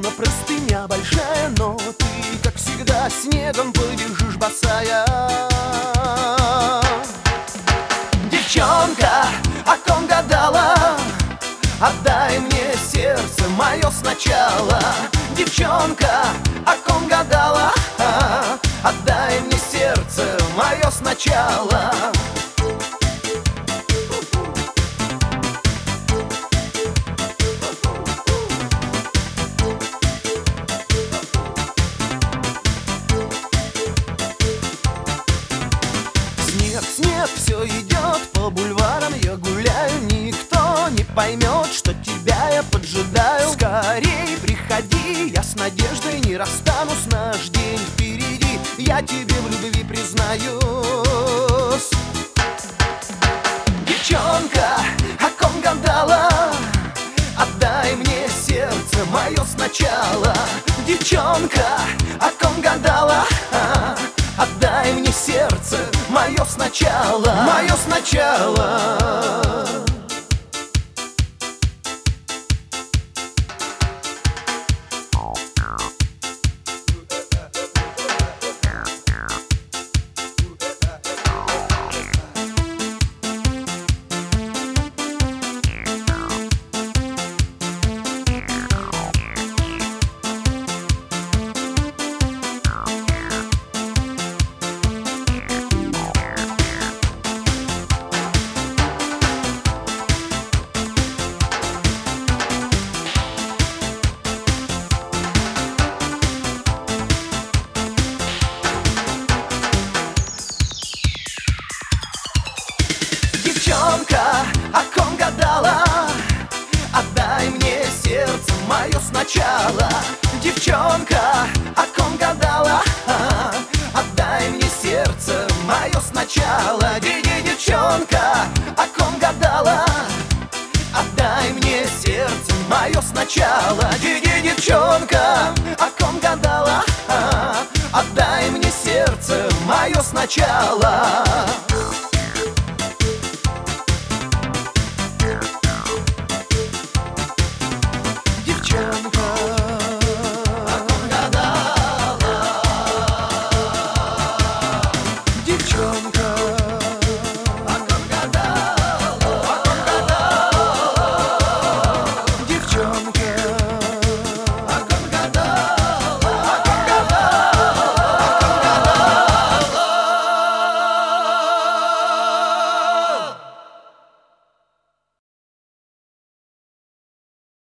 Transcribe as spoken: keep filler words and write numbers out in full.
словно простыня большая, но ты, как всегда, снегом побежишь босая. Девчонка, о ком гадала, отдай мне сердце мое сначала. Девчонка, о ком гадала, отдай мне сердце мое сначала. Снег, снег, все идет по бульварам, я гуляю, никто не поймет, что тебя я поджидаю. Скорей приходи, я с надеждой не расстанусь, наш день впереди, я тебе в любви признаюсь. Девчонка, о ком гадала, отдай мне сердце мое сначала. Девчонка, о ком гадала, отдай мне сердце мое сначала. Мое сначала. Девчонка, о ком гадала, отдай мне сердце мое сначала. Девчонка, о ком гадала, отдай мне сердце мое сначала. Диди, девчонка, о ком гадала, отдай мне сердце мое сначала. Диди, девчонка, о ком гадала, отдай мне сердце мое сначала.